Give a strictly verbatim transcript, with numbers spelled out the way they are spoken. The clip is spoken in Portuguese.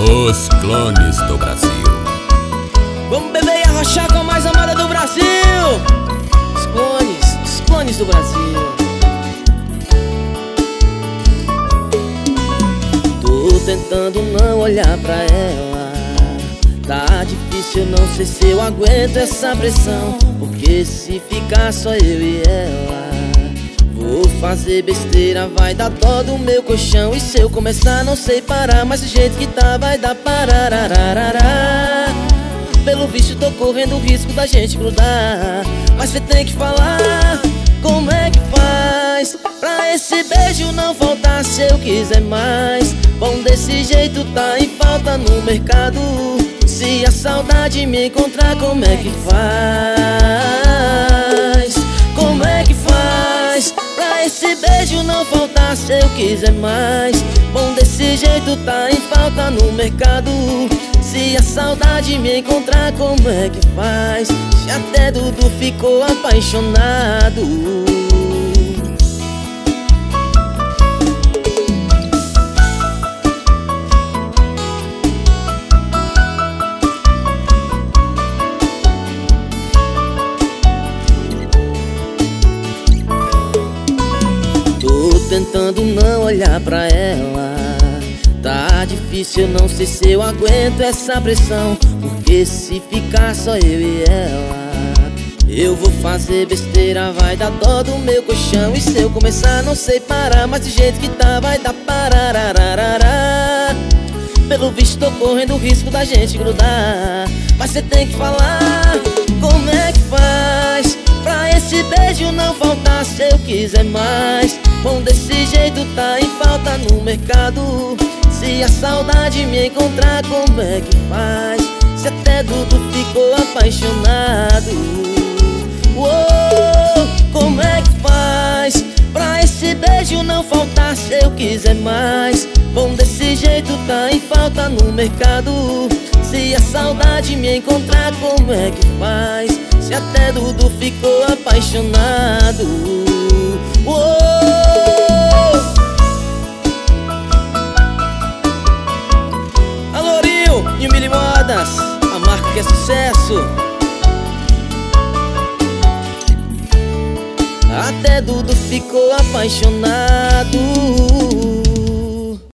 Os clones do Brasil. Vamos beber e arrochar com a mais amada do Brasil. Os clones, os clones do Brasil. Tô tentando não olhar pra ela. Tá difícil, não sei se eu aguento essa pressão. Porque se ficar só eu e ela, vou fazer besteira, vai dar dó do meu colchão. E se eu começar não sei parar, mas do jeito que tá vai dar pararararará. Pelo visto tô correndo o risco da gente grudar, mas cê tem que falar como é que faz pra esse beijo não faltar se eu quiser mais. Bom, desse jeito tá em falta no mercado. Se a saudade me encontrar, como é que faz? Como é que faz pra esse beijo não faltar se eu quiser mais? Bom, desse jeito tá em falta no mercado. Se a saudade me encontrar, como é que faz? Se até Dudu ficou apaixonado. Tô tentando não olhar pra ela. Tá difícil, não sei se eu aguento essa pressão. Porque se ficar só eu e ela, eu vou fazer besteira, vai dar dó do meu colchão. E se eu começar não sei parar, mas do jeito que tá vai dar pararararará. Pelo visto tô correndo o risco da gente grudar, mas cê tem que falar como é que faz pra esse beijo não faltar se eu quiser mais. Bom, desse jeito tá em falta no mercado. Se a saudade me encontrar, como é que faz? Se até Dudu ficou apaixonado. Uou, como é que faz pra esse beijo não faltar se eu quiser mais? Bom, desse jeito tá em falta no mercado. Se a saudade me encontrar, como é que faz? Se até Dudu ficou apaixonado. Uou. New Mili Modas, a marca que é sucesso. Até Dudu ficou apaixonado.